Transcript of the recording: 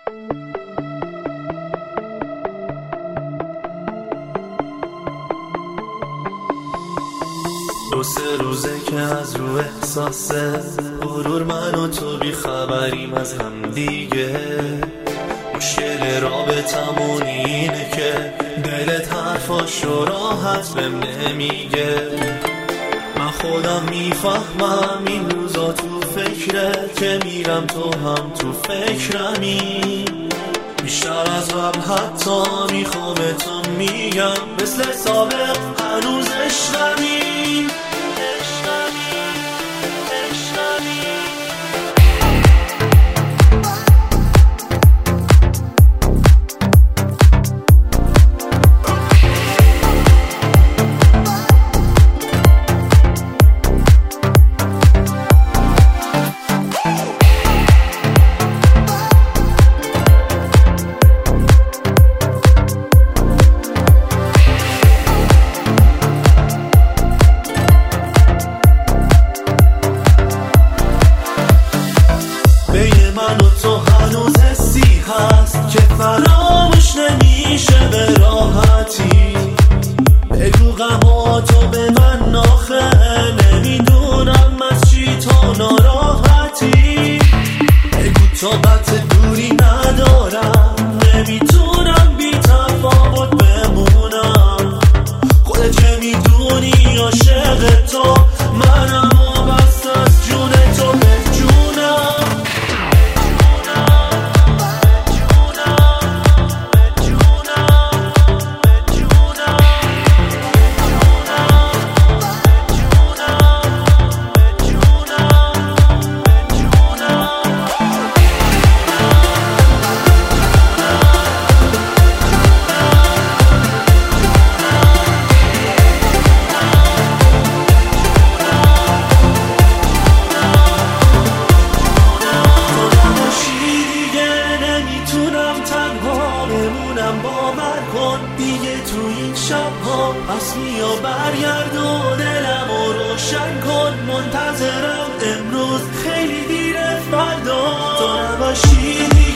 دو سه روزه که از رو احساس غرور من و تو بی خبریم از هم دیگه. مشکل رابطمون اینه که دلت حرفاشو راحت بهم نمیگه. من خودم میفهمم این روزا تو فکرت که میرم تو هم تو فکرمی. بیشتر از قبل حتی میخوام تو میگم مثل سابق هنوز عشقمی. من و تو هنوز حسی هست که فراموش نمیشه به راحتی. بگو غماتو به من آخه نمیدونم از چی تو ناراحتی. بگو طاقت دوری ندارم نمیتونم بی تفاوت بمونم. خودت که میدونی عاشق تو منم و بس از جون تو به جونم. باور کن دیگه تو این شب‌ها اصلی و برگردون دلم و روشن کن. منتظرم امروز خیلی دیره فردا تو نباشی.